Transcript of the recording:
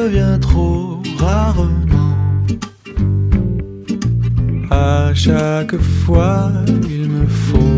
revient trop rarement. À chaque fois, il me faut